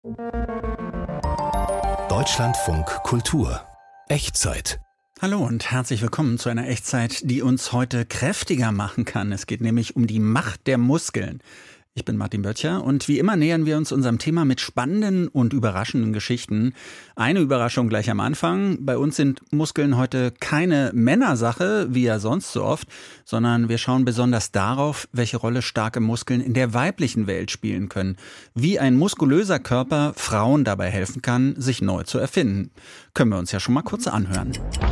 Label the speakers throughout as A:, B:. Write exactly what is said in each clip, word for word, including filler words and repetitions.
A: Deutschlandfunk Kultur. Echtzeit.
B: Hallo und herzlich willkommen zu einer Echtzeit, die uns heute kräftiger machen kann. Es geht nämlich um die Macht der Muskeln. Ich bin Martin Böttcher und wie immer nähern wir uns unserem Thema mit spannenden und überraschenden Geschichten. Eine Überraschung gleich am Anfang. Bei uns sind Muskeln heute keine Männersache, wie ja sonst so oft, sondern wir schauen besonders darauf, welche Rolle starke Muskeln in der weiblichen Welt spielen können. Wie ein muskulöser Körper Frauen dabei helfen kann, sich neu zu erfinden. Können wir uns ja schon mal kurz anhören.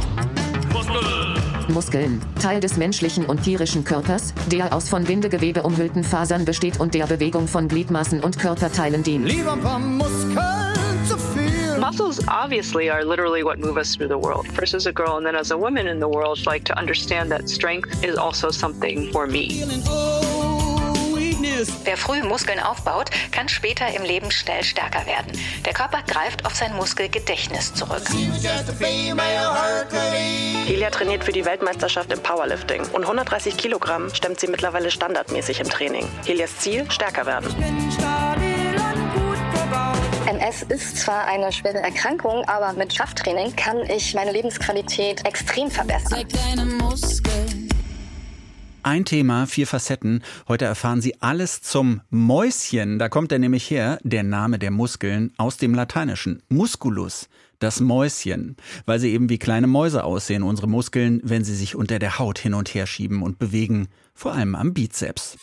C: Muskeln, Teil des menschlichen und tierischen Körpers, der aus von Bindegewebe umhüllten Fasern besteht und der Bewegung von Gliedmaßen und Körperteilen dient.
D: Lieber ein paar Muskeln zu viel.
E: Muscles obviously are literally what move us through the world. First as a girl and then as a woman in the world, I'd like to understand that strength is also something for me.
F: Wer früh Muskeln aufbaut, kann später im Leben schnell stärker werden. Der Körper greift auf sein Muskelgedächtnis zurück.
G: Helia trainiert für die Weltmeisterschaft im Powerlifting und hundertdreißig Kilogramm stemmt sie mittlerweile standardmäßig im Training. Helias Ziel, stärker werden.
H: M S ist zwar eine schwere Erkrankung, aber mit Krafttraining kann ich meine Lebensqualität extrem verbessern.
B: Ein Thema, vier Facetten. Heute erfahren Sie alles zum Mäuschen. Da kommt er nämlich her, der Name der Muskeln, aus dem Lateinischen. Musculus, das Mäuschen. Weil sie eben wie kleine Mäuse aussehen, unsere Muskeln, wenn sie sich unter der Haut hin und her schieben und bewegen. Vor allem am Bizeps.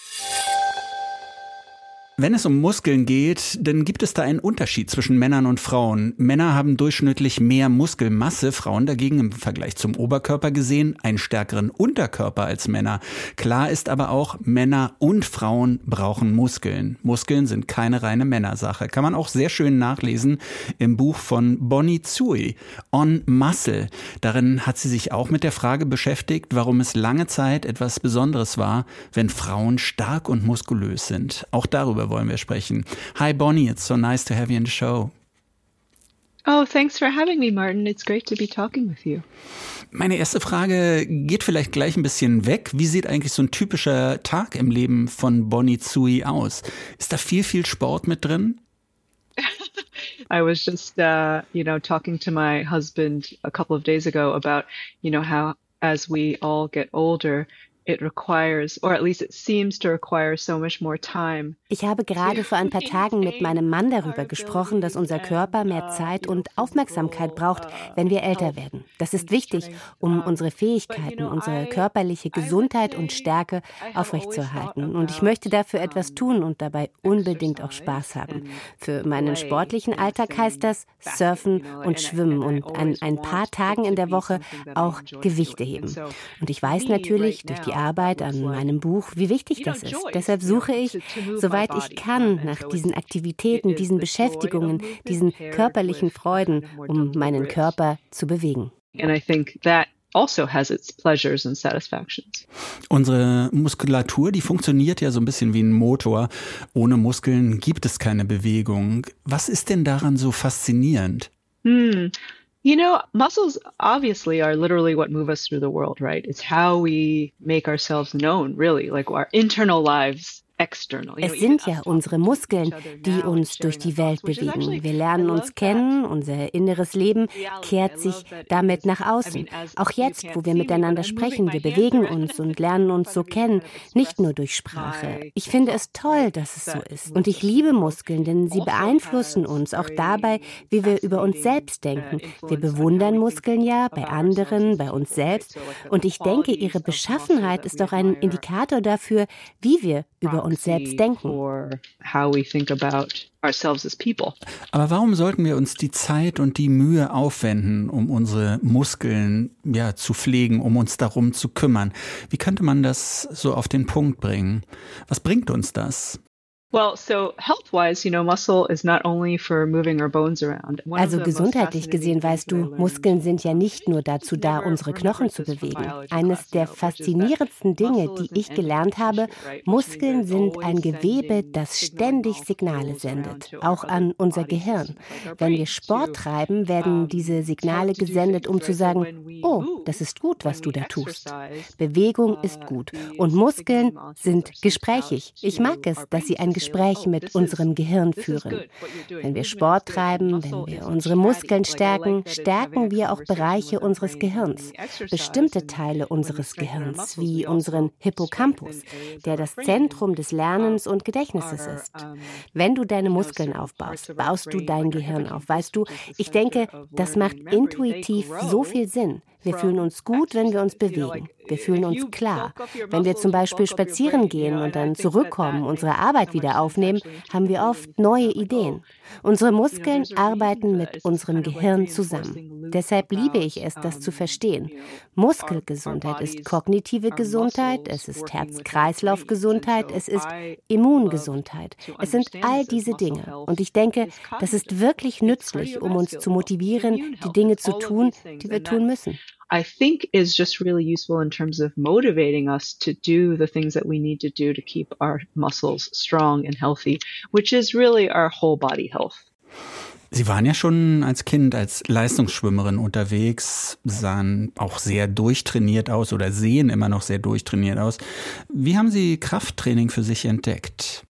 B: Wenn es um Muskeln geht, dann gibt es da einen Unterschied zwischen Männern und Frauen. Männer haben durchschnittlich mehr Muskelmasse, Frauen dagegen im Vergleich zum Oberkörper gesehen einen stärkeren Unterkörper als Männer. Klar ist aber auch, Männer und Frauen brauchen Muskeln. Muskeln sind keine reine Männersache. Kann man auch sehr schön nachlesen im Buch von Bonnie Tsui, On Muscle. Darin hat sie sich auch mit der Frage beschäftigt, warum es lange Zeit etwas Besonderes war, wenn Frauen stark und muskulös sind. Auch darüber wollen wir sprechen. Hi Bonnie, it's so nice to have you in the show.
E: Oh, thanks for having me, Martin. It's great to be talking with you.
B: Meine erste Frage geht vielleicht gleich ein bisschen weg. Wie sieht eigentlich so ein typischer Tag im Leben von Bonnie Tsui aus? Ist da viel, viel Sport mit drin?
E: I was just, uh, you know, talking to my husband a couple of days ago about, you know, how as we all get older, it requires, or at least it seems to require so much more time.
I: Ich habe gerade vor ein paar Tagen mit meinem Mann darüber gesprochen, dass unser Körper mehr Zeit und Aufmerksamkeit braucht, wenn wir älter werden. Das ist wichtig, um unsere Fähigkeiten, unsere körperliche Gesundheit und Stärke aufrechtzuerhalten. Und ich möchte dafür etwas tun und dabei unbedingt auch Spaß haben. Für meinen sportlichen Alltag heißt das Surfen und Schwimmen und an ein paar Tagen in der Woche auch Gewichte heben. Und ich weiß natürlich durch die Arbeit an meinem Buch, wie wichtig das ist. Deshalb suche ich, soweit ich kann, nach diesen Aktivitäten, diesen Beschäftigungen, diesen körperlichen Freuden, um meinen Körper zu bewegen.
E: And I think that also has its pleasures and satisfactions.
B: Unsere Muskulatur, die funktioniert ja so ein bisschen wie ein Motor. Ohne Muskeln gibt es keine Bewegung. Was ist denn daran so faszinierend?
E: Hm. You know, muscles obviously are literally what move us through the world, right? It's how we make ourselves known, really, like our internal lives.
I: Es sind ja unsere Muskeln, die uns durch die Welt bewegen. Wir lernen uns kennen, unser inneres Leben kehrt sich damit nach außen. Auch jetzt, wo wir miteinander sprechen, wir bewegen uns und lernen uns so kennen, nicht nur durch Sprache. Ich finde es toll, dass es so ist. Und ich liebe Muskeln, denn sie beeinflussen uns auch dabei, wie wir über uns selbst denken. Wir bewundern Muskeln ja bei anderen, bei uns selbst. Und ich denke, ihre Beschaffenheit ist auch ein Indikator dafür, wie wir über uns selbst denken.
B: Aber warum sollten wir uns die Zeit und die Mühe aufwenden, um unsere Muskeln ja, zu pflegen, um uns darum zu kümmern? Wie könnte man das so auf den Punkt bringen? Was bringt uns das?
E: Also
I: gesundheitlich gesehen, weißt du, Muskeln sind ja nicht nur dazu da, unsere Knochen zu bewegen. Eines der faszinierendsten Dinge, die ich gelernt habe, Muskeln sind ein Gewebe, das ständig Signale sendet, auch an unser Gehirn. Wenn wir Sport treiben, werden diese Signale gesendet, um zu sagen, oh, das ist gut, was du da tust. Bewegung ist gut und Muskeln sind gesprächig. Ich mag es, dass sie ein Gespräch mit unserem Gehirn führen. Wenn wir Sport treiben, wenn wir unsere Muskeln stärken, stärken wir auch Bereiche unseres Gehirns, bestimmte Teile unseres Gehirns, wie unseren Hippocampus, der das Zentrum des Lernens und Gedächtnisses ist. Wenn du deine Muskeln aufbaust, baust du dein Gehirn auf. Weißt du, ich denke, das macht intuitiv so viel Sinn. Wir fühlen uns gut, wenn wir uns bewegen. Wir fühlen uns klar. Wenn wir zum Beispiel spazieren gehen und dann zurückkommen, unsere Arbeit wieder aufnehmen, haben wir oft neue Ideen. Unsere Muskeln arbeiten mit unserem Gehirn zusammen. Deshalb liebe ich es, das zu verstehen. Muskelgesundheit ist kognitive Gesundheit, es ist Herz-Kreislauf-Gesundheit, es ist Immungesundheit. Es sind all diese Dinge. Und ich denke, das ist wirklich nützlich, um uns zu motivieren, die Dinge zu tun, die wir tun müssen.
E: I think is just really useful in terms of motivating us to do the things that we need to do to keep our muscles strong and healthy, which is really our whole body health.
B: Sie waren ja schon als Kind als Leistungsschwimmerin unterwegs, sahen auch sehr durchtrainiert aus oder sehen immer noch sehr durchtrainiert aus. Wie haben Sie Krafttraining für sich entdeckt?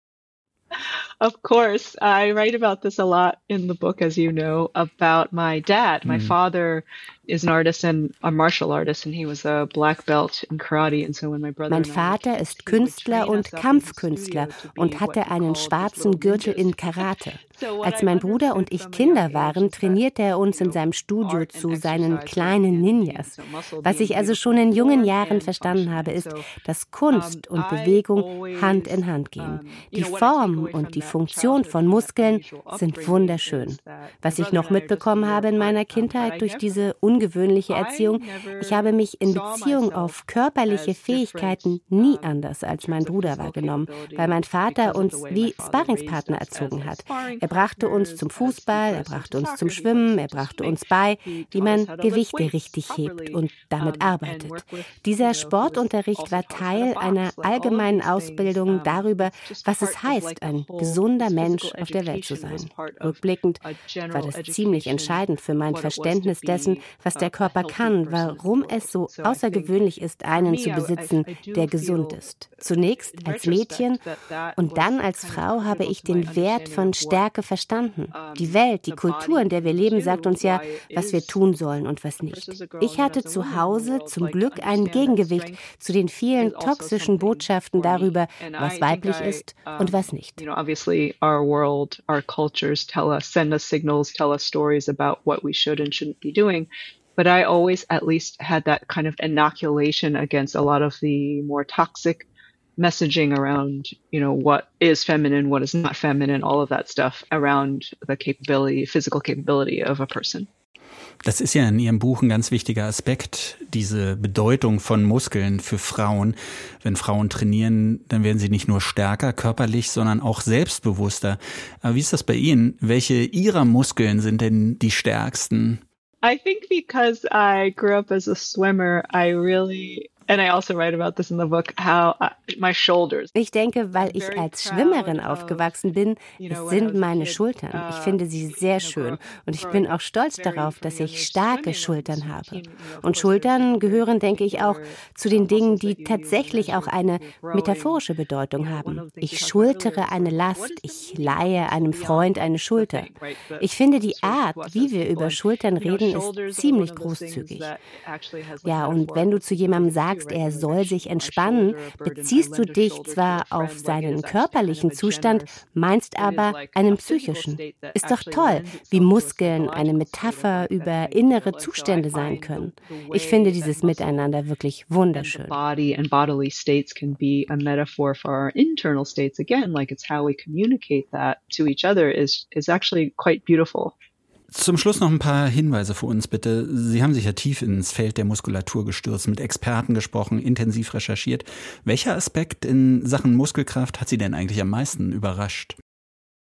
E: Of course, I write about this a lot in the book, as you know, about my dad. My mm. father is an artist and a martial artist, and he was a black belt in karate. And so when my brother
I: Mein Vater ist Künstler und Kampfkünstler und hatte einen schwarzen Gürtel in Karate. Als mein Bruder und ich Kinder waren, trainierte er uns in seinem Studio zu seinen kleinen Ninjas. Was ich also schon in jungen Jahren verstanden habe, ist, dass Kunst und Bewegung Hand in Hand gehen. Die Form und die Funktion von Muskeln sind wunderschön. Was ich noch mitbekommen habe in meiner Kindheit durch diese ungewöhnliche Erziehung, ich habe mich in Beziehung auf körperliche Fähigkeiten nie anders als mein Bruder wahrgenommen, weil mein Vater uns wie Sparringspartner erzogen hat. Er brachte uns zum Fußball, er brachte uns zum Schwimmen, er brachte uns bei, wie man Gewichte richtig hebt und damit arbeitet. Dieser Sportunterricht war Teil einer allgemeinen Ausbildung darüber, was es heißt, ein gesunder Mensch auf der Welt zu sein. Rückblickend war das ziemlich entscheidend für mein Verständnis dessen, was der Körper kann, warum es so außergewöhnlich ist, einen zu besitzen, der gesund ist. Zunächst als Mädchen und dann als Frau habe ich den Wert von Stärke verstanden. Die Welt, die Kultur, in der wir leben, sagt uns ja, was wir tun sollen und was nicht. Ich hatte zu Hause zum Glück ein Gegengewicht zu den vielen toxischen Botschaften darüber, was weiblich ist und was nicht.
E: Obviously, our world, our cultures tell us, send us signals, tell us stories about what we should and shouldn't be doing. But I always at least had that kind of inoculation against a lot of the more toxic messaging around, you know, what is feminine, what is not feminine, all of that stuff around the capability, physical capability of a person.
B: Das ist ja in Ihrem Buch ein ganz wichtiger Aspekt, diese Bedeutung von Muskeln für Frauen. Wenn Frauen trainieren, dann werden sie nicht nur stärker körperlich, sondern auch selbstbewusster. Aber wie ist das bei Ihnen? Welche Ihrer Muskeln sind denn die stärksten?
E: I think because I grew up as a swimmer, I really... And I also write about this in the book, how uh, my shoulders.
I: Ich denke, weil ich als Schwimmerin aufgewachsen bin, es sind meine Schultern. Ich finde sie sehr schön und ich bin auch stolz darauf, dass ich starke Schultern habe. Und Schultern gehören, denke ich, auch zu den Dingen, die tatsächlich auch eine metaphorische Bedeutung haben. Ich schultere eine Last, ich leihe einem Freund eine Schulter. Ich finde, die Art, wie wir über Schultern reden, ist ziemlich großzügig. Ja, und wenn du zu jemandem sagst, er soll sich entspannen, beziehst du dich zwar auf seinen körperlichen Zustand, meinst aber einen psychischen. Ist doch toll, wie Muskeln eine Metapher über innere Zustände sein können. Ich finde dieses Miteinander wirklich wunderschön.
E: Body and bodily states can be a metaphor for our internal states again, like it's how we communicate that to each other is is actually quite beautiful.
B: Zum Schluss noch ein paar Hinweise für uns, bitte. Sie haben sich ja tief ins Feld der Muskulatur gestürzt, mit Experten gesprochen, intensiv recherchiert. Welcher Aspekt in Sachen Muskelkraft hat Sie denn eigentlich am meisten überrascht?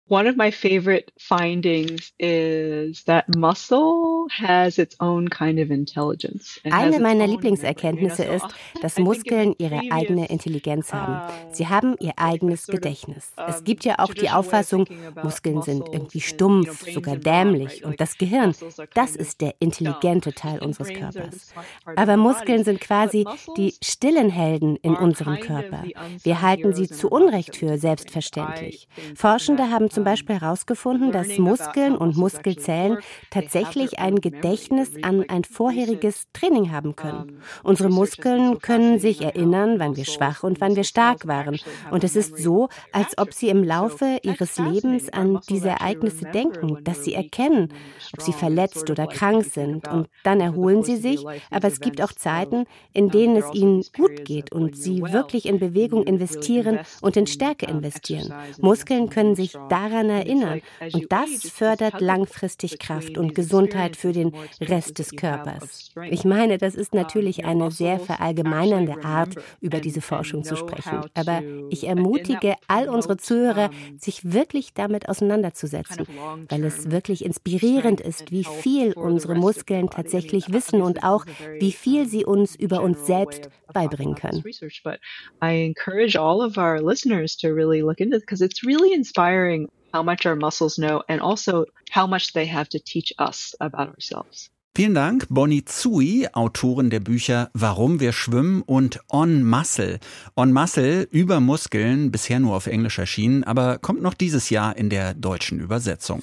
E: One of my favorite findings is that muscle has its own kind of intelligence.
I: Eine meiner Lieblingserkenntnisse ist, dass Muskeln ihre eigene Intelligenz haben. Sie haben ihr eigenes Gedächtnis. Es gibt ja auch die Auffassung, Muskeln sind irgendwie stumpf, sogar dämlich. Und das Gehirn, das ist der intelligente Teil unseres Körpers. Aber Muskeln sind quasi die stillen Helden in unserem Körper. Wir halten sie zu Unrecht für selbstverständlich. Forschende haben zum Beispiel herausgefunden, dass Muskeln und Muskelzellen tatsächlich ein Gedächtnis an ein vorheriges Training haben können. Unsere Muskeln können sich erinnern, wann wir schwach und wann wir stark waren. Und es ist so, als ob sie im Laufe ihres Lebens an diese Ereignisse denken, dass sie erkennen, ob sie verletzt oder krank sind. Und dann erholen sie sich. Aber es gibt auch Zeiten, in denen es ihnen gut geht und sie wirklich in Bewegung investieren und in Stärke investieren. Muskeln können sich daran erinnern und das fördert langfristig Kraft und Gesundheit für den Rest des Körpers. Ich meine, das ist natürlich eine sehr verallgemeinernde Art, über diese Forschung zu sprechen. Aber ich ermutige all unsere Zuhörer, sich wirklich damit auseinanderzusetzen, weil es wirklich inspirierend ist, wie viel unsere Muskeln tatsächlich wissen und auch, wie viel sie uns über uns selbst beibringen können.
E: I encourage all of our listeners to really look into it because it's really inspiring how much our muscles know and also how much they have to teach us about ourselves.
B: Vielen Dank, Bonnie Tsui, Autorin der Bücher Warum wir schwimmen und On Muscle. On Muscle über Muskeln, bisher nur auf Englisch erschienen, aber kommt noch dieses Jahr in der deutschen Übersetzung.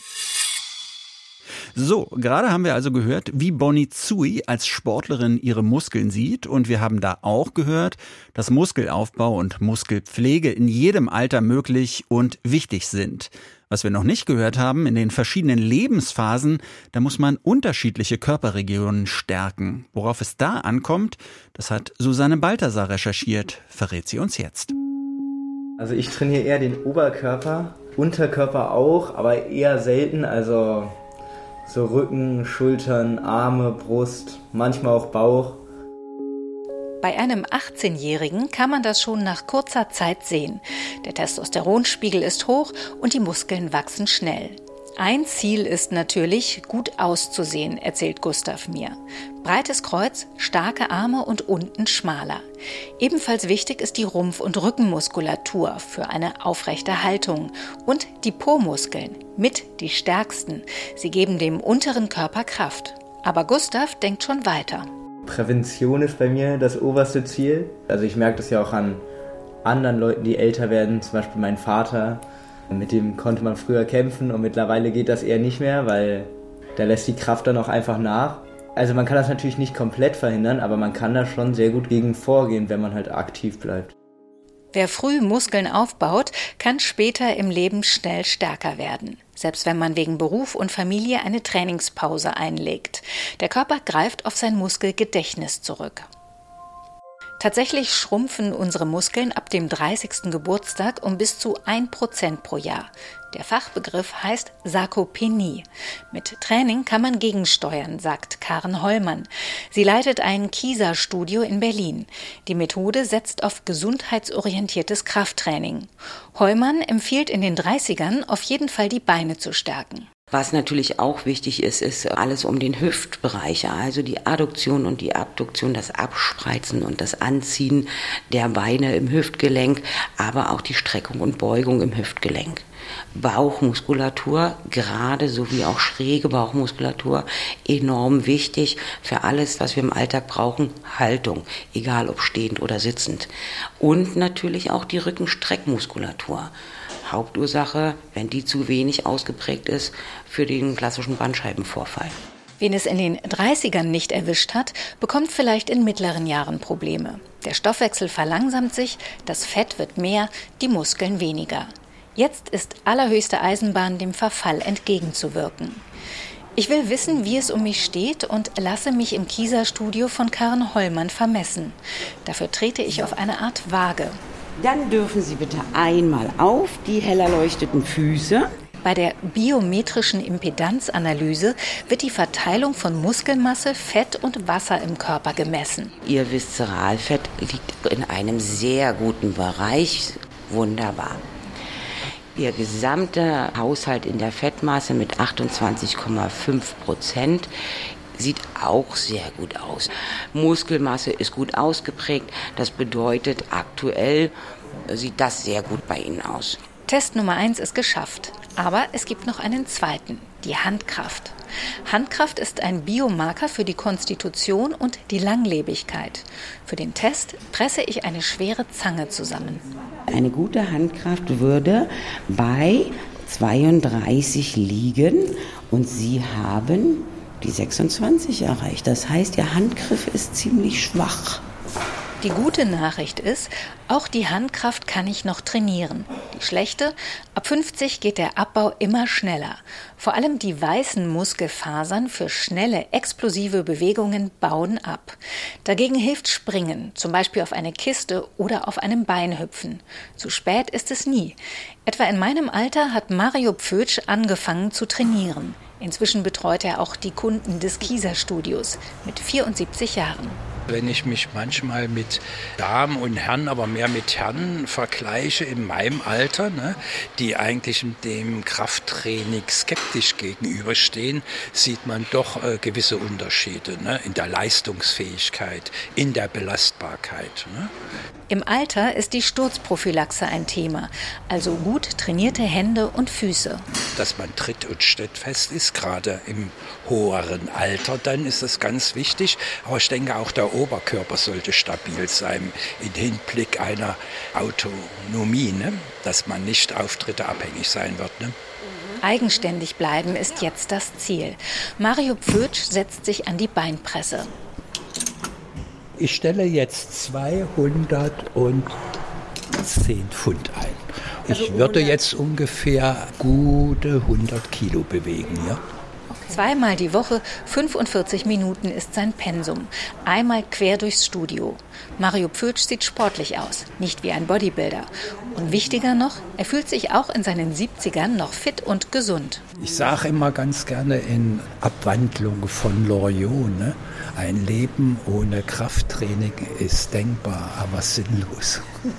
B: So, gerade haben wir also gehört, wie Bonnie Tsui als Sportlerin ihre Muskeln sieht und wir haben da auch gehört, dass Muskelaufbau und Muskelpflege in jedem Alter möglich und wichtig sind. Was wir noch nicht gehört haben, in den verschiedenen Lebensphasen, da muss man unterschiedliche Körperregionen stärken. Worauf es da ankommt, das hat Susanne Balthasar recherchiert, verrät sie uns jetzt.
J: Also ich trainiere eher den Oberkörper, Unterkörper auch, aber eher selten, also so Rücken, Schultern, Arme, Brust, manchmal auch Bauch.
F: Bei einem achtzehnjährigen kann man das schon nach kurzer Zeit sehen. Der Testosteronspiegel ist hoch und die Muskeln wachsen schnell. Ein Ziel ist natürlich, gut auszusehen, erzählt Gustav mir. Breites Kreuz, starke Arme und unten schmaler. Ebenfalls wichtig ist die Rumpf- und Rückenmuskulatur für eine aufrechte Haltung. Und die Po-Muskeln, mit die stärksten. Sie geben dem unteren Körper Kraft. Aber Gustav denkt schon weiter.
J: Prävention ist bei mir das oberste Ziel. Also ich merke das ja auch an anderen Leuten, die älter werden, zum Beispiel mein Vater. Mit dem konnte man früher kämpfen und mittlerweile geht das eher nicht mehr, weil da lässt die Kraft dann auch einfach nach. Also man kann das natürlich nicht komplett verhindern, aber man kann da schon sehr gut gegen vorgehen, wenn man halt aktiv bleibt.
F: Wer früh Muskeln aufbaut, kann später im Leben schnell stärker werden. Selbst wenn man wegen Beruf und Familie eine Trainingspause einlegt. Der Körper greift auf sein Muskelgedächtnis zurück. Tatsächlich schrumpfen unsere Muskeln ab dem dreißigsten Geburtstag um bis zu ein Prozent pro Jahr. Der Fachbegriff heißt Sarkopenie. Mit Training kann man gegensteuern, sagt Karen Hollmann. Sie leitet ein Kieser-Studio in Berlin. Die Methode setzt auf gesundheitsorientiertes Krafttraining. Hollmann empfiehlt in den dreißigern auf jeden Fall die Beine zu stärken.
K: Was natürlich auch wichtig ist, ist alles um den Hüftbereich, also die Adduktion und die Abduktion, das Abspreizen und das Anziehen der Beine im Hüftgelenk, aber auch die Streckung und Beugung im Hüftgelenk. Bauchmuskulatur, gerade sowie auch schräge Bauchmuskulatur, enorm wichtig für alles, was wir im Alltag brauchen. Haltung, egal ob stehend oder sitzend. Und natürlich auch die Rückenstreckmuskulatur. Hauptursache, wenn die zu wenig ausgeprägt ist, für den klassischen Bandscheibenvorfall.
F: Wen es in den dreißigern nicht erwischt hat, bekommt vielleicht in mittleren Jahren Probleme. Der Stoffwechsel verlangsamt sich, das Fett wird mehr, die Muskeln weniger. Jetzt ist allerhöchste Eisenbahn, dem Verfall entgegenzuwirken. Ich will wissen, wie es um mich steht und lasse mich im Kieser-Studio von Karen Hollmann vermessen. Dafür trete ich auf eine Art Waage.
K: Dann dürfen Sie bitte einmal auf die hell erleuchteten Füße.
F: Bei der biometrischen Impedanzanalyse wird die Verteilung von Muskelmasse, Fett und Wasser im Körper gemessen.
K: Ihr Viszeralfett liegt in einem sehr guten Bereich. Wunderbar. Ihr gesamter Haushalt in der Fettmasse mit achtundzwanzig Komma fünf Prozent sieht auch sehr gut aus. Muskelmasse ist gut ausgeprägt. Das bedeutet, aktuell sieht das sehr gut bei Ihnen aus.
F: Test Nummer eins ist geschafft. Aber es gibt noch einen zweiten, die Handkraft. Handkraft ist ein Biomarker für die Konstitution und die Langlebigkeit. Für den Test presse ich eine schwere Zange zusammen.
K: Eine gute Handkraft würde bei zweiunddreißig liegen und Sie haben die sechsundzwanzig erreicht. Das heißt, Ihr Handgriff ist ziemlich schwach.
F: Die gute Nachricht ist, auch die Handkraft kann ich noch trainieren. Die schlechte, ab fünfzig geht der Abbau immer schneller. Vor allem die weißen Muskelfasern für schnelle, explosive Bewegungen bauen ab. Dagegen hilft Springen, zum Beispiel auf eine Kiste oder auf einem Bein hüpfen. Zu spät ist es nie. Etwa in meinem Alter hat Mario Pfötsch angefangen zu trainieren. Inzwischen betreut er auch die Kunden des Kieser-Studios mit vierundsiebzig Jahren.
L: Wenn ich mich manchmal mit Damen und Herren, aber mehr mit Herren vergleiche in meinem Alter, ne, die eigentlich dem Krafttraining skeptisch gegenüberstehen, sieht man doch äh, gewisse Unterschiede, ne, in der Leistungsfähigkeit, in der Belastbarkeit. Ne.
F: Im Alter ist die Sturzprophylaxe ein Thema, also gut trainierte Hände und Füße.
L: Dass man tritt- und stettfest ist, gerade im höheren Alter, dann ist das ganz wichtig. Aber ich denke, auch der Oberkörper sollte stabil sein im Hinblick einer Autonomie, ne? Dass man nicht Auftritte abhängig sein wird. Ne?
F: Eigenständig bleiben ist jetzt das Ziel. Mario Pfötsch setzt sich an die Beinpresse.
L: Ich stelle jetzt zweihundertzehn Pfund ein. Ich würde jetzt ungefähr gute hundert Kilo bewegen, ja.
F: Zweimal die Woche, fünfundvierzig Minuten ist sein Pensum. Einmal quer durchs Studio. Mario Pfötsch sieht sportlich aus, nicht wie ein Bodybuilder. Und wichtiger noch, er fühlt sich auch in seinen siebzigern noch fit und gesund.
L: Ich sage immer ganz gerne in Abwandlung von Loriot, ne? Ein Leben ohne Krafttraining ist denkbar, aber sinnlos.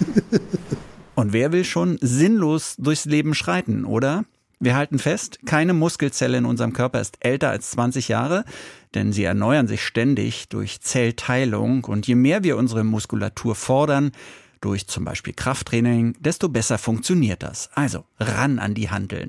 B: Und wer will schon sinnlos durchs Leben schreiten, oder? Wir halten fest, keine Muskelzelle in unserem Körper ist älter als zwanzig Jahre, denn sie erneuern sich ständig durch Zellteilung. Und je mehr wir unsere Muskulatur fordern, durch zum Beispiel Krafttraining, desto besser funktioniert das. Also ran an die Hanteln.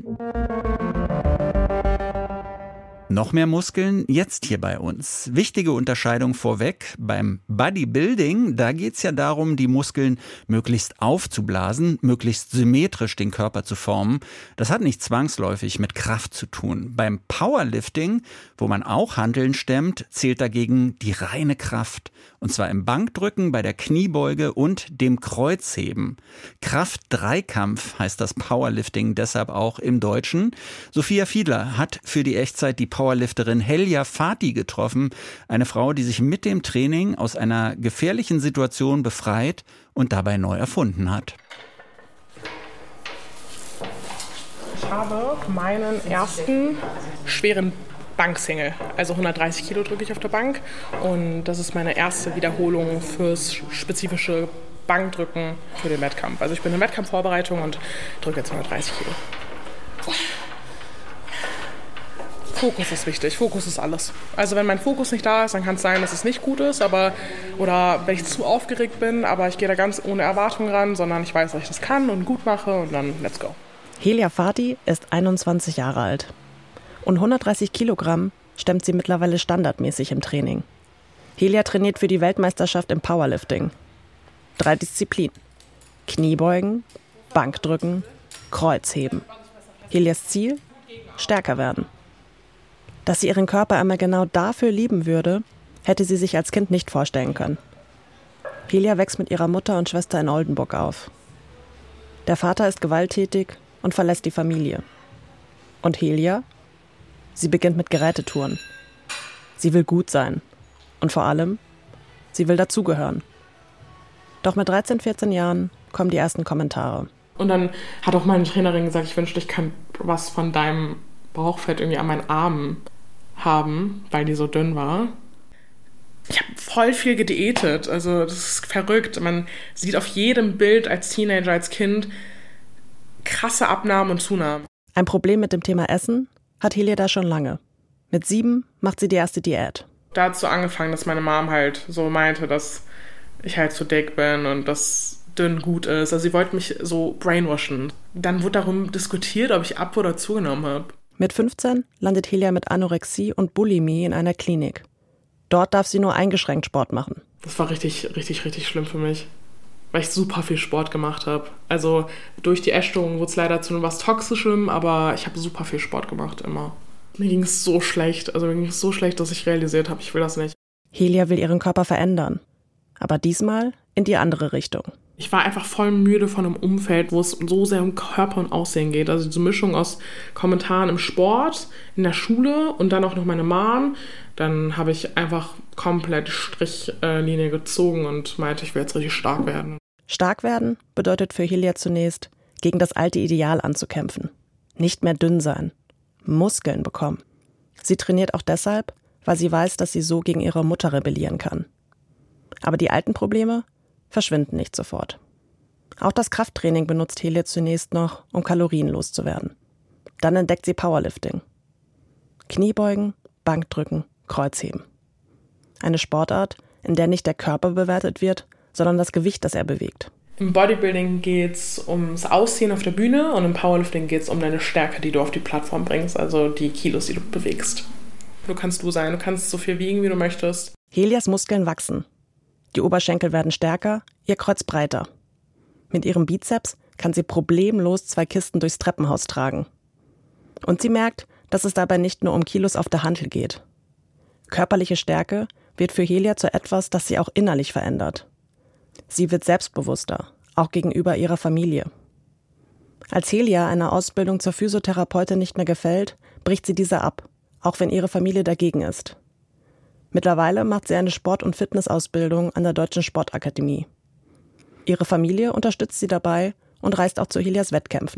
B: Noch mehr Muskeln jetzt hier bei uns. Wichtige Unterscheidung vorweg. Beim Bodybuilding, da geht's ja darum, die Muskeln möglichst aufzublasen, möglichst symmetrisch den Körper zu formen. Das hat nicht zwangsläufig mit Kraft zu tun. Beim Powerlifting, wo man auch Hanteln stemmt, zählt dagegen die reine Kraft. Und zwar im Bankdrücken, bei der Kniebeuge und dem Kreuzheben. Kraft-Dreikampf heißt das Powerlifting deshalb auch im Deutschen. Sophia Fiedler hat für die Echtzeit die Powerlifterin Helja Fati getroffen. Eine Frau, die sich mit dem Training aus einer gefährlichen Situation befreit und dabei neu erfunden hat.
M: Ich habe meinen ersten schweren Banksingle, also hundertdreißig Kilo drücke ich auf der Bank und das ist meine erste Wiederholung fürs spezifische Bankdrücken für den Wettkampf. Also ich bin in Wettkampfvorbereitung und drücke jetzt hundertdreißig Kilo. Fokus ist wichtig, Fokus ist alles. Also wenn mein Fokus nicht da ist, dann kann es sein, dass es nicht gut ist, aber oder wenn ich zu aufgeregt bin, aber ich gehe da ganz ohne Erwartung ran, sondern ich weiß, dass ich das kann und gut mache und dann let's go.
N: Helja Fati ist einundzwanzig Jahre alt. Und hundertdreißig Kilogramm stemmt sie mittlerweile standardmäßig im Training. Helja trainiert für die Weltmeisterschaft im Powerlifting. Drei Disziplinen. Kniebeugen, Bankdrücken, Kreuzheben. Heljas Ziel? Stärker werden. Dass sie ihren Körper einmal genau dafür lieben würde, hätte sie sich als Kind nicht vorstellen können. Helja wächst mit ihrer Mutter und Schwester in Oldenburg auf. Der Vater ist gewalttätig und verlässt die Familie. Und Helja? Sie beginnt mit Gerätetouren. Sie will gut sein. Und vor allem, sie will dazugehören. Doch mit dreizehn, vierzehn Jahren kommen die ersten Kommentare.
M: Und dann hat auch meine Trainerin gesagt, ich wünschte, ich kann was von deinem Bauchfett irgendwie an meinen Armen haben, weil die so dünn war. Ich habe voll viel gediätet, also das ist verrückt. Man sieht auf jedem Bild als Teenager, als Kind krasse Abnahmen und Zunahmen.
N: Ein Problem mit dem Thema Essen hat Helia da schon lange. Mit sieben macht sie die erste Diät.
M: Da hat es so angefangen, dass meine Mom halt so meinte, dass ich halt zu dick bin und dass dünn gut ist. Also sie wollte mich so brainwashen. Dann wurde darum diskutiert, ob ich ab- oder zugenommen habe.
N: Mit fünfzehn landet Helia mit Anorexie und Bulimie in einer Klinik. Dort darf sie nur eingeschränkt Sport machen.
M: Das war richtig, richtig, richtig schlimm für mich, weil ich super viel Sport gemacht habe. Also durch die Essstörung wurde es leider zu was Toxischem, aber ich habe super viel Sport gemacht immer. Mir ging es so schlecht, also mir ging es so schlecht, dass ich realisiert habe, ich will das nicht.
N: Helia will ihren Körper verändern, aber diesmal in die andere Richtung.
M: Ich war einfach voll müde von einem Umfeld, wo es so sehr um Körper und Aussehen geht. Also diese Mischung aus Kommentaren im Sport, in der Schule und dann auch noch meine Mom. Dann habe ich einfach komplett Strichlinie gezogen und meinte, ich will jetzt richtig stark werden.
N: Stark werden bedeutet für Helia zunächst, gegen das alte Ideal anzukämpfen. Nicht mehr dünn sein. Muskeln bekommen. Sie trainiert auch deshalb, weil sie weiß, dass sie so gegen ihre Mutter rebellieren kann. Aber die alten Probleme verschwinden nicht sofort. Auch das Krafttraining benutzt Helia zunächst noch, um Kalorien loszuwerden. Dann entdeckt sie Powerlifting. Kniebeugen, Bankdrücken, Kreuzheben. Eine Sportart, in der nicht der Körper bewertet wird, sondern das Gewicht, das er bewegt.
M: Im Bodybuilding geht es ums Aussehen auf der Bühne und im Powerlifting geht es um deine Stärke, die du auf die Plattform bringst, also die Kilos, die du bewegst. Du kannst du sein, du kannst so viel wiegen, wie du möchtest.
N: Helias Muskeln wachsen. Die Oberschenkel werden stärker, ihr Kreuz breiter. Mit ihrem Bizeps kann sie problemlos zwei Kisten durchs Treppenhaus tragen. Und sie merkt, dass es dabei nicht nur um Kilos auf der Hantel geht. Körperliche Stärke wird für Helia zu etwas, das sie auch innerlich verändert. Sie wird selbstbewusster, auch gegenüber ihrer Familie. Als Helia einer Ausbildung zur Physiotherapeutin nicht mehr gefällt, bricht sie diese ab, auch wenn ihre Familie dagegen ist. Mittlerweile macht sie eine Sport- und Fitnessausbildung an der Deutschen Sportakademie. Ihre Familie unterstützt sie dabei und reist auch zu Helias Wettkämpfen.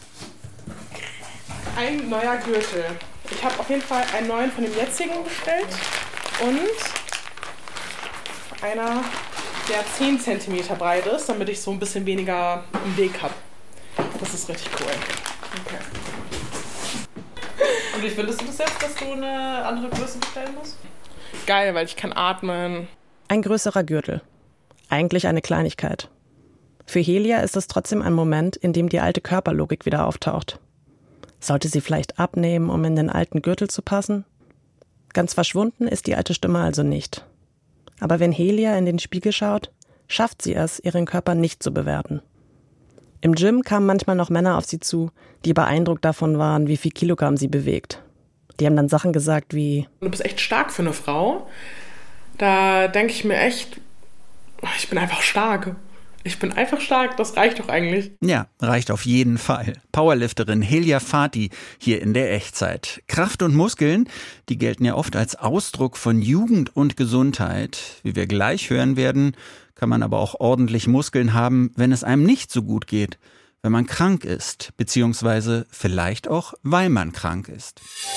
M: Ein neuer Gürtel. Ich habe auf jeden Fall einen neuen von dem jetzigen bestellt und einer, der zehn Zentimeter breit ist, damit ich so ein bisschen weniger im Weg habe. Das ist richtig cool. Okay.
O: Und wie findest du das jetzt, dass du eine andere Größe bestellen musst?
M: Geil, weil ich kann atmen.
N: Ein größerer Gürtel. Eigentlich eine Kleinigkeit. Für Helia ist es trotzdem ein Moment, in dem die alte Körperlogik wieder auftaucht. Sollte sie vielleicht abnehmen, um in den alten Gürtel zu passen? Ganz verschwunden ist die alte Stimme also nicht. Aber wenn Helia in den Spiegel schaut, schafft sie es, ihren Körper nicht zu bewerten. Im Gym kamen manchmal noch Männer auf sie zu, die beeindruckt davon waren, wie viel Kilogramm sie bewegt. Die haben dann Sachen gesagt wie:
M: Du bist echt stark für eine Frau. Da denke ich mir echt, ich bin einfach stark. Ich bin einfach stark, das reicht doch eigentlich.
B: Ja, reicht auf jeden Fall. Powerlifterin Helia Fati hier in der Echtzeit. Kraft und Muskeln, die gelten ja oft als Ausdruck von Jugend und Gesundheit. Wie wir gleich hören werden, kann man aber auch ordentlich Muskeln haben, wenn es einem nicht so gut geht, wenn man krank ist, beziehungsweise vielleicht auch, weil man krank ist.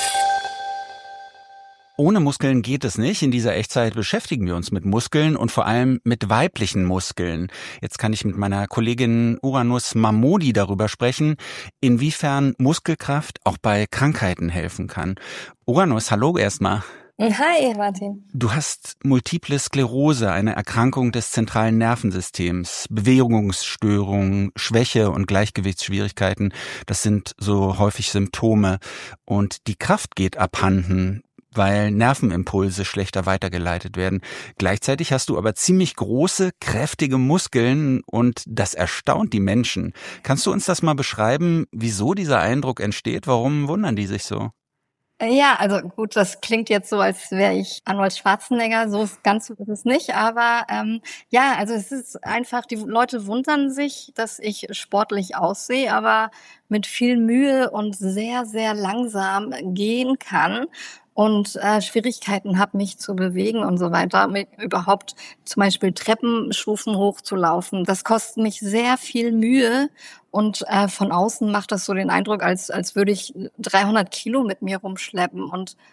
B: Ohne Muskeln geht es nicht. In dieser Echtzeit beschäftigen wir uns mit Muskeln und vor allem mit weiblichen Muskeln. Jetzt kann ich mit meiner Kollegin Uranus Mahmoudi darüber sprechen, inwiefern Muskelkraft auch bei Krankheiten helfen kann. Uranus, hallo erstmal.
P: Hi, Martin.
B: Du hast Multiple Sklerose, eine Erkrankung des zentralen Nervensystems, Bewegungsstörungen, Schwäche und Gleichgewichtsschwierigkeiten. Das sind so häufig Symptome. Und die Kraft geht abhanden, weil Nervenimpulse schlechter weitergeleitet werden. Gleichzeitig hast du aber ziemlich große, kräftige Muskeln und das erstaunt die Menschen. Kannst du uns das mal beschreiben, wieso dieser Eindruck entsteht? Warum wundern die sich so?
P: Ja, also gut, das klingt jetzt so, als wäre ich Arnold Schwarzenegger, so ist ganz so ist es nicht, aber ähm, ja, also es ist einfach, die Leute wundern sich, dass ich sportlich aussehe, aber mit viel Mühe und sehr, sehr langsam gehen kann und äh, Schwierigkeiten habe, mich zu bewegen und so weiter, mit überhaupt zum Beispiel Treppenstufen hochzulaufen. Das kostet mich sehr viel Mühe und äh, von außen macht das so den Eindruck, als als würde ich dreihundert Kilo mit mir rumschleppen und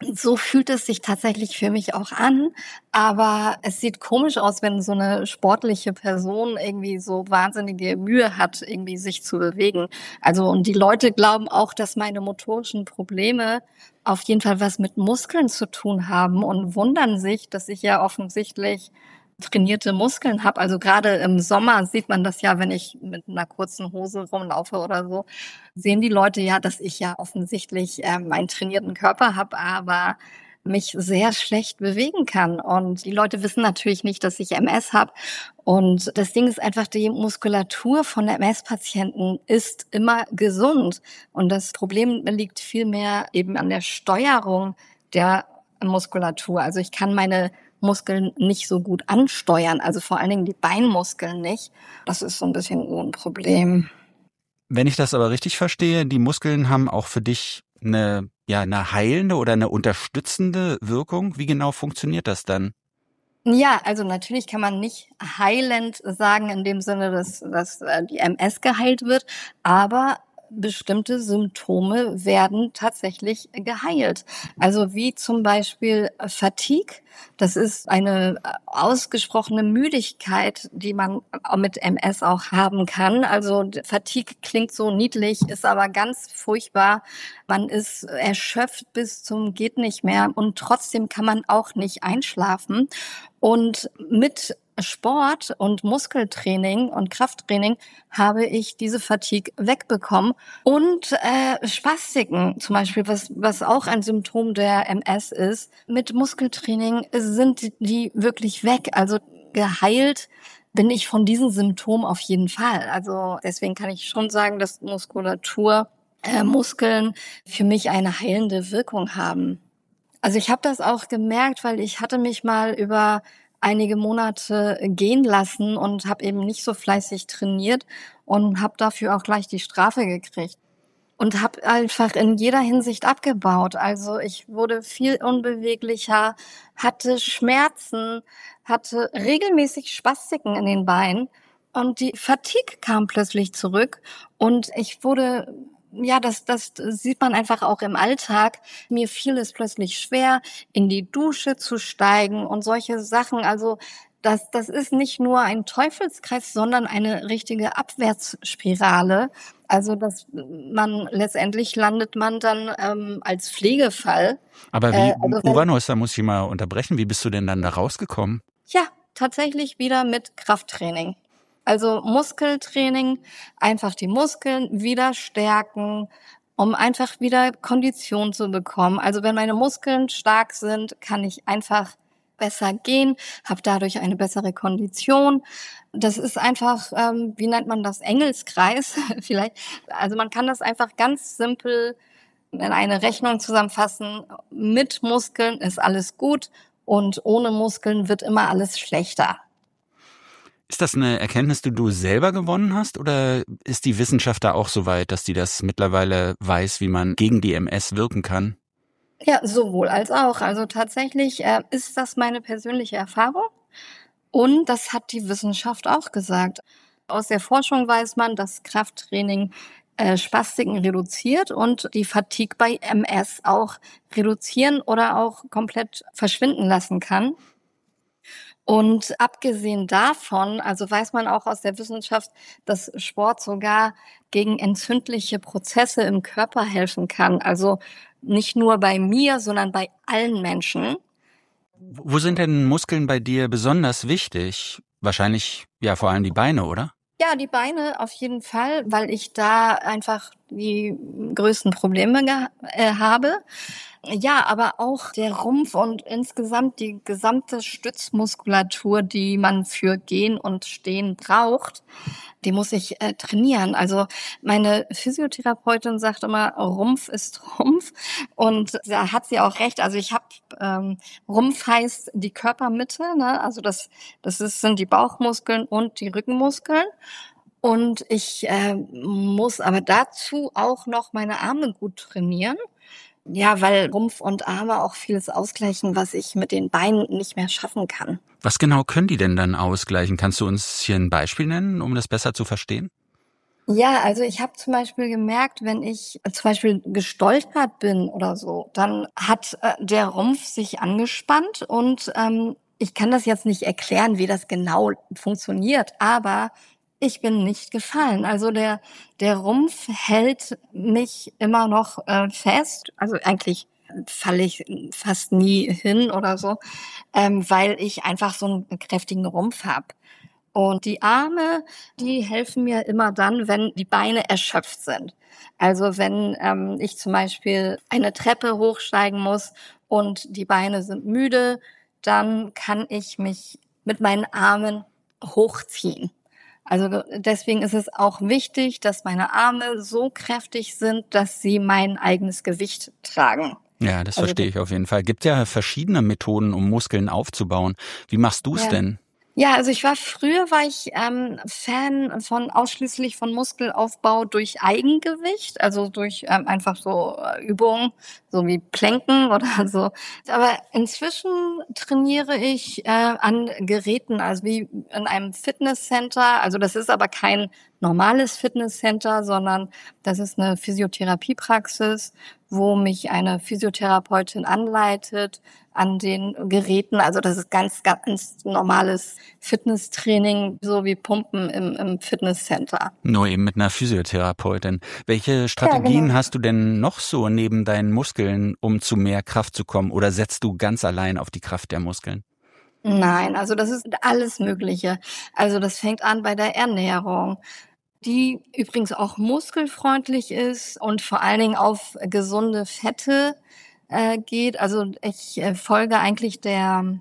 P: So fühlt es sich tatsächlich für mich auch an, aber es sieht komisch aus, wenn so eine sportliche Person irgendwie so wahnsinnige Mühe hat, irgendwie sich zu bewegen. Also und die Leute glauben auch, dass meine motorischen Probleme auf jeden Fall was mit Muskeln zu tun haben und wundern sich, dass ich ja offensichtlich trainierte Muskeln habe. Also gerade im Sommer sieht man das ja, wenn ich mit einer kurzen Hose rumlaufe oder so, sehen die Leute ja, dass ich ja offensichtlich ähm, einen trainierten Körper habe, aber mich sehr schlecht bewegen kann. Und die Leute wissen natürlich nicht, dass ich M S habe. Und das Ding ist einfach, die Muskulatur von M S-Patienten ist immer gesund. Und das Problem liegt vielmehr eben an der Steuerung der Muskulatur. Also ich kann meine Muskeln nicht so gut ansteuern, also vor allen Dingen die Beinmuskeln nicht. Das ist so ein bisschen so ein Problem.
B: Wenn ich das aber richtig verstehe, die Muskeln haben auch für dich eine, ja, eine heilende oder eine unterstützende Wirkung. Wie genau funktioniert das dann?
P: Ja, also natürlich kann man nicht heilend sagen in dem Sinne, dass, dass die M S geheilt wird, aber bestimmte Symptome werden tatsächlich geheilt. Also wie zum Beispiel Fatigue. Das ist eine ausgesprochene Müdigkeit, die man mit M S auch haben kann. Also Fatigue klingt so niedlich, ist aber ganz furchtbar. Man ist erschöpft bis zum geht nicht mehr und trotzdem kann man auch nicht einschlafen. Und mit Sport und Muskeltraining und Krafttraining habe ich diese Fatigue wegbekommen und äh, Spastiken zum Beispiel, was was auch ein Symptom der M S ist. Mit Muskeltraining sind die wirklich weg, also geheilt bin ich von diesen Symptomen auf jeden Fall. Also deswegen kann ich schon sagen, dass Muskulatur, äh, Muskeln für mich eine heilende Wirkung haben. Also ich habe das auch gemerkt, weil ich hatte mich mal über einige Monate gehen lassen und habe eben nicht so fleißig trainiert und habe dafür auch gleich die Strafe gekriegt. Und habe einfach in jeder Hinsicht abgebaut. Also ich wurde viel unbeweglicher, hatte Schmerzen, hatte regelmäßig Spastiken in den Beinen und die Fatigue kam plötzlich zurück und ich wurde... Ja, das, das sieht man einfach auch im Alltag. Mir fiel es plötzlich schwer, in die Dusche zu steigen und solche Sachen. Also das, das ist nicht nur ein Teufelskreis, sondern eine richtige Abwärtsspirale. Also dass man letztendlich landet man dann ähm, als Pflegefall.
B: Aber wie,
P: äh, also wenn,
B: Uranus, da muss ich mal unterbrechen. Wie bist du denn dann da rausgekommen?
P: Ja, tatsächlich wieder mit Krafttraining. Also Muskeltraining, einfach die Muskeln wieder stärken, um einfach wieder Kondition zu bekommen. Also wenn meine Muskeln stark sind, kann ich einfach besser gehen, habe dadurch eine bessere Kondition. Das ist einfach, ähm, wie nennt man das, Engelskreis vielleicht. Also man kann das einfach ganz simpel in eine Rechnung zusammenfassen. Mit Muskeln ist alles gut und ohne Muskeln wird immer alles schlechter.
B: Ist das eine Erkenntnis, die du selber gewonnen hast, oder ist die Wissenschaft da auch so weit, dass die das mittlerweile weiß, wie man gegen die M S wirken kann?
P: Ja, sowohl als auch. Also tatsächlich äh, ist das meine persönliche Erfahrung und das hat die Wissenschaft auch gesagt. Aus der Forschung weiß man, dass Krafttraining äh, Spastiken reduziert und die Fatigue bei M S auch reduzieren oder auch komplett verschwinden lassen kann. Und abgesehen davon, also weiß man auch aus der Wissenschaft, dass Sport sogar gegen entzündliche Prozesse im Körper helfen kann. Also nicht nur bei mir, sondern bei allen Menschen.
B: Wo sind denn Muskeln bei dir besonders wichtig? Wahrscheinlich ja vor allem die Beine, oder?
P: Ja, die Beine auf jeden Fall, weil ich da einfach die größten Probleme ge- äh, habe. Ja, aber auch der Rumpf und insgesamt die gesamte Stützmuskulatur, die man für Gehen und Stehen braucht, die muss ich äh, trainieren. Also meine Physiotherapeutin sagt immer, Rumpf ist Rumpf und da hat sie auch recht. Also ich habe, ähm, Rumpf heißt die Körpermitte, ne? Also das, das ist, sind die Bauchmuskeln und die Rückenmuskeln. Und ich äh, muss aber dazu auch noch meine Arme gut trainieren. Ja, weil Rumpf und Arme auch vieles ausgleichen, was ich mit den Beinen nicht mehr schaffen kann.
B: Was genau können die denn dann ausgleichen? Kannst du uns hier ein Beispiel nennen, um das besser zu verstehen?
P: Ja, also ich habe zum Beispiel gemerkt, wenn ich zum Beispiel gestolpert bin oder so, dann hat äh, der Rumpf sich angespannt und ähm, ich kann das jetzt nicht erklären, wie das genau funktioniert, aber ich bin nicht gefallen. Also der der Rumpf hält mich immer noch äh, fest. Also eigentlich falle ich fast nie hin oder so, ähm, weil ich einfach so einen kräftigen Rumpf habe. Und die Arme, die helfen mir immer dann, wenn die Beine erschöpft sind. Also wenn ähm, ich zum Beispiel eine Treppe hochsteigen muss und die Beine sind müde, dann kann ich mich mit meinen Armen hochziehen. Also deswegen ist es auch wichtig, dass meine Arme so kräftig sind, dass sie mein eigenes Gewicht tragen.
B: Ja, das
P: also,
B: verstehe ich auf jeden Fall. Gibt ja verschiedene Methoden, um Muskeln aufzubauen. Wie machst du es
P: ja.
B: denn?
P: Ja, also ich war früher war ich ähm, Fan von ausschließlich von Muskelaufbau durch Eigengewicht, also durch ähm, einfach so äh, Übungen, so wie Planken oder so. Aber inzwischen trainiere ich äh, an Geräten, also wie in einem Fitnesscenter. Also das ist aber kein normales Fitnesscenter, sondern das ist eine Physiotherapiepraxis, wo mich eine Physiotherapeutin anleitet an den Geräten. Also das ist ganz, ganz normales Fitnesstraining, so wie Pumpen im, im Fitnesscenter.
B: Nur eben mit einer Physiotherapeutin. Welche Strategien ja, genau. hast du denn noch so neben deinen Muskeln, um zu mehr Kraft zu kommen? Oder setzt du ganz allein auf die Kraft der Muskeln?
P: Nein, also das ist alles Mögliche. Also das fängt an bei der Ernährung, die übrigens auch muskelfreundlich ist und vor allen Dingen auf gesunde Fette äh, geht. Also ich äh, folge eigentlich der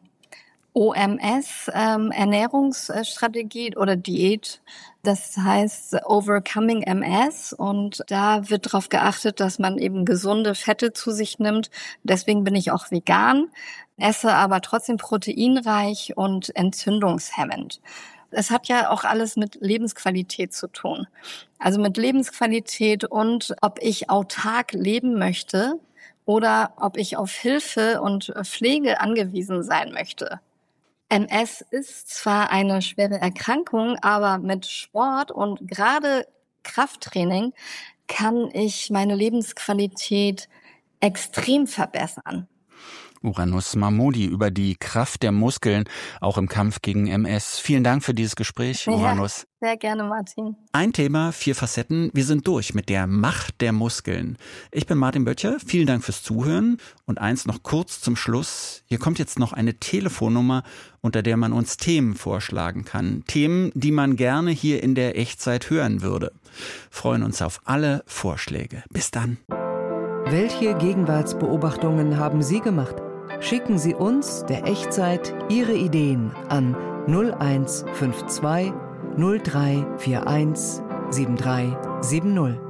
P: O M S ähm, Ernährungsstrategie oder Diät. Das heißt Overcoming M S und da wird darauf geachtet, dass man eben gesunde Fette zu sich nimmt. Deswegen bin ich auch vegan, esse aber trotzdem proteinreich und entzündungshemmend. Es hat ja auch alles mit Lebensqualität zu tun. Also mit Lebensqualität und ob ich autark leben möchte oder ob ich auf Hilfe und Pflege angewiesen sein möchte. M S ist zwar eine schwere Erkrankung, aber mit Sport und gerade Krafttraining kann ich meine Lebensqualität extrem verbessern.
B: Uranus Mahmoudi über die Kraft der Muskeln, auch im Kampf gegen M S. Vielen Dank für dieses Gespräch, Uranus.
P: Ja, sehr gerne, Martin.
B: Ein Thema, vier Facetten. Wir sind durch mit der Macht der Muskeln. Ich bin Martin Böttcher. Vielen Dank fürs Zuhören. Und eins noch kurz zum Schluss. Hier kommt jetzt noch eine Telefonnummer, unter der man uns Themen vorschlagen kann. Themen, die man gerne hier in der Echtzeit hören würde. Freuen uns auf alle Vorschläge. Bis dann.
Q: Welche Gegenwartsbeobachtungen haben Sie gemacht? Schicken Sie uns, der Echtzeit, Ihre Ideen an null eins fünf zwei null drei vier eins sieben drei sieben null.